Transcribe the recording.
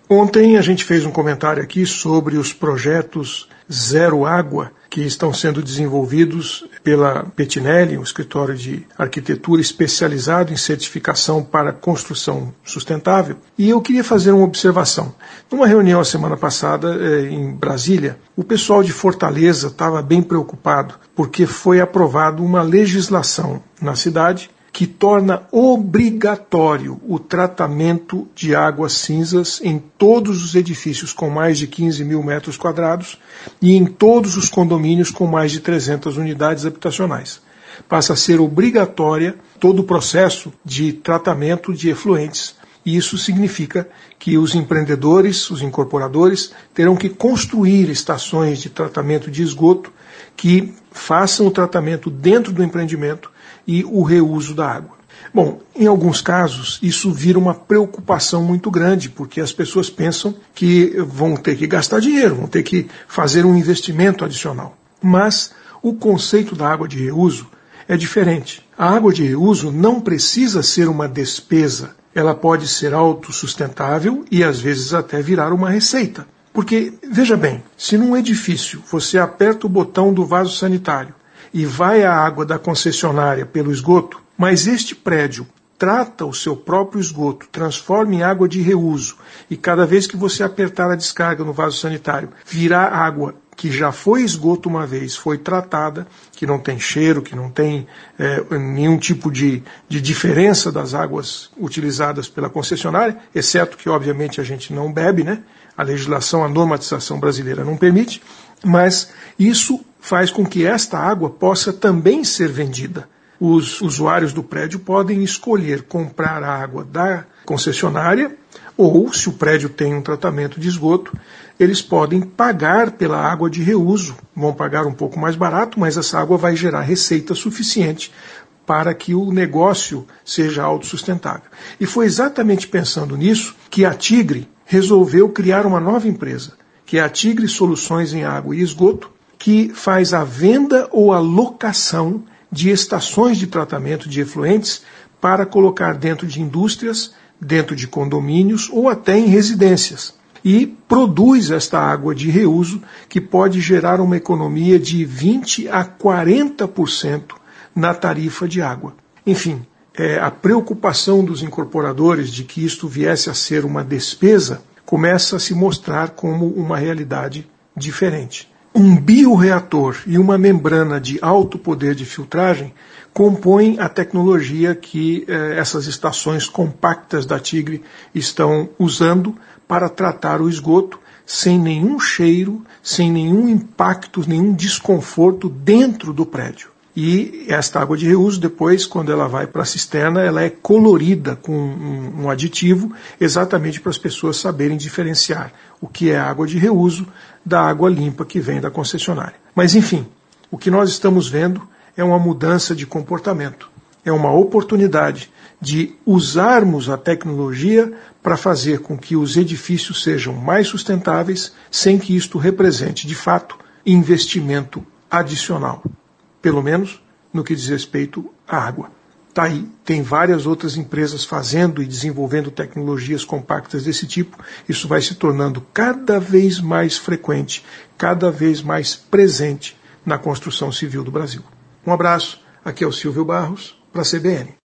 Ontem a gente fez um comentário aqui sobre os projetos Zero Água que estão sendo desenvolvidos pela Petinelli, um escritório de arquitetura especializado em certificação para construção sustentável. E eu queria fazer uma observação. Numa reunião a semana passada em Brasília, o pessoal de Fortaleza estava bem preocupado porque foi aprovada uma legislação na cidade que torna obrigatório o tratamento de águas cinzas em todos os edifícios com mais de 15 mil metros quadrados e em todos os condomínios com mais de 300 unidades habitacionais. Passa a ser obrigatória todo o processo de tratamento de efluentes. E isso significa que os empreendedores, os incorporadores, terão que construir estações de tratamento de esgoto que façam o tratamento dentro do empreendimento e o reuso da água. Bom, em alguns casos isso vira uma preocupação muito grande, porque as pessoas pensam que vão ter que gastar dinheiro, vão ter que fazer um investimento adicional. Mas o conceito da água de reuso é diferente. A água de reuso não precisa ser uma despesa, ela pode ser autossustentável e às vezes até virar uma receita. Porque, veja bem, se num edifício você aperta o botão do vaso sanitário e vai a água da concessionária pelo esgoto, mas este prédio trata o seu próprio esgoto, transforma em água de reuso, e cada vez que você apertar a descarga no vaso sanitário, virá água que já foi esgoto uma vez, foi tratada, que não tem cheiro, que não tem nenhum tipo de diferença das águas utilizadas pela concessionária, exceto que, obviamente, a gente não bebe, né? A legislação, a normatização brasileira não permite, mas isso faz com que esta água possa também ser vendida. Os usuários do prédio podem escolher comprar a água da concessionária ou, se o prédio tem um tratamento de esgoto, eles podem pagar pela água de reuso. Vão pagar um pouco mais barato, mas essa água vai gerar receita suficiente para que o negócio seja autossustentável. E foi exatamente pensando nisso que a Tigre resolveu criar uma nova empresa, que é a Tigre Soluções em Água e Esgoto, que faz a venda ou a locação de estações de tratamento de efluentes para colocar dentro de indústrias, dentro de condomínios ou até em residências. E produz esta água de reuso que pode gerar uma economia de 20% a 40% na tarifa de água. Enfim, a preocupação dos incorporadores de que isto viesse a ser uma despesa começa a se mostrar como uma realidade diferente. Um bioreator e uma membrana de alto poder de filtragem compõem a tecnologia que essas estações compactas da Tigre estão usando para tratar o esgoto sem nenhum cheiro, sem nenhum impacto, nenhum desconforto dentro do prédio. E esta água de reuso, depois, quando ela vai para a cisterna, ela é colorida com um aditivo, exatamente para as pessoas saberem diferenciar o que é água de reuso da água limpa que vem da concessionária. Mas, enfim, o que nós estamos vendo é uma mudança de comportamento. É uma oportunidade de usarmos a tecnologia para fazer com que os edifícios sejam mais sustentáveis, sem que isto represente, de fato, investimento adicional. Pelo menos no que diz respeito à água. Tá aí, tem várias outras empresas fazendo e desenvolvendo tecnologias compactas desse tipo. Isso vai se tornando cada vez mais frequente, cada vez mais presente na construção civil do Brasil. Um abraço, aqui é o Silvio Barros, para a CBN.